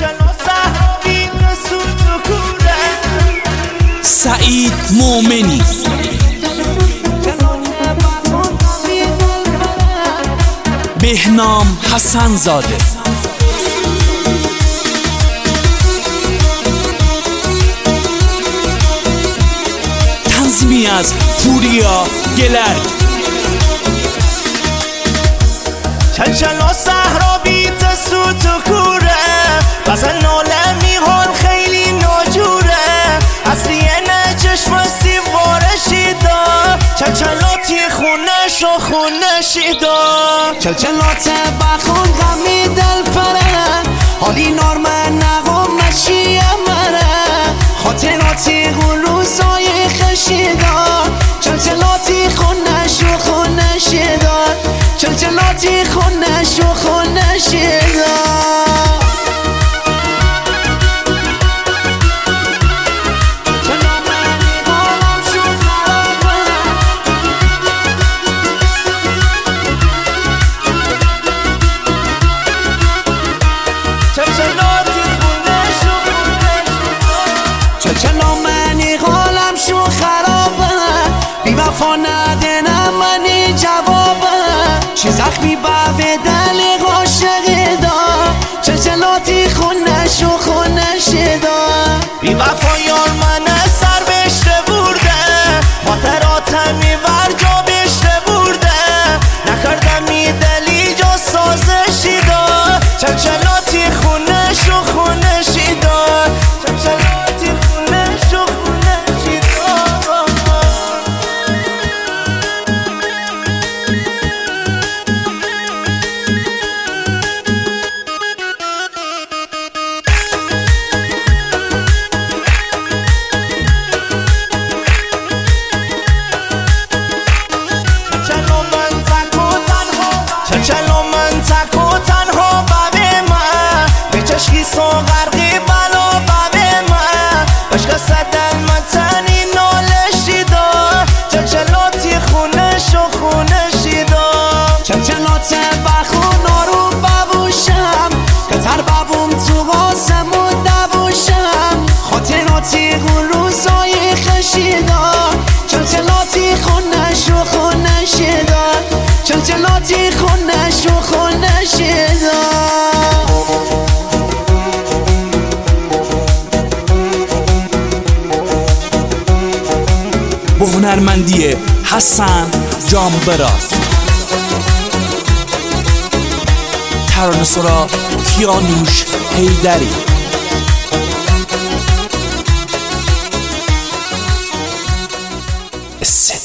سعید مومنی بهنام حسن زاده تنظیمی از پوریا گلر چلچلا صحرا بیت سوت و کوره غزل ناله میهان خیلی ناجوره اصلیه نه چشم سیوارشیدا چلچلاتی خونش و خونشیدا چلچلات بخون غمی دل پره حالی نارمن نقم مشیه مره خاطراتی روزای خشیدا چلچلاتی خونش و خونشیدا چلچلاتی خونش و خونشیدا چلچلا منی حالم شو خرابه بی وفا ندنم منی جوابه چی زخمی به دل عاشقی دا چلچلاتی خونش و خونشی دا بی وفا یار من سر بشته برده خاطراتم میبر جا بشته برده نکردم می دلی جا سازشی دا چلچلاتی خونش و خونشی دا چلچلاتی خونش و خونشی دا چلچلا من تک و تنها ببه من به چشکی سو غرقی بلا ببه من عشق صدل من تنی نالشی دا چلچلاتی خونش و خونشی دا چلچلات بخون آرو ببوشم کتر ببوم تو آسمون دبوشم خاطراتی روزای خشی دا چلچلاتی خونش و خونشی دا چلچلاتی خونش و خونشی دا با هنرمندی حسن جانبراز ترانه‌سرا کیانوش حیدری